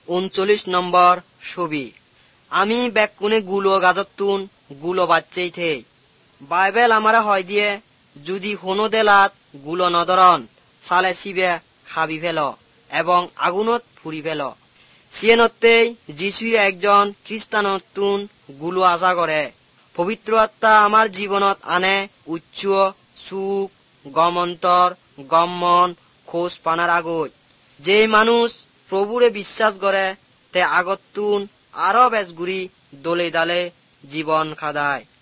39 নম্বর ছবি। আমি বেকুনে গুলো গাজতুন গুলো বাচ্চাই থে। বাইবেল আমারা হয় দিয়ে যদি হনো দেলাত গুলো নদরন সালে সিবে খাবি ফেল এবং আগুনত ফুরি ফেল। সিয়েনতেই যিশুই একজন খ্রিস্টানতুন গুলো আশা করে। পবিত্র আত্মা আমার জীবনত আনে উচ্চ সুখ গমন্তর গমন খোঁজ পানার আগত। যে মানুষ প্রভুরে বিশ্বাস করে তে আগতুন আরো বেশ গুড়ি দলে দালে জীবন খাদায়।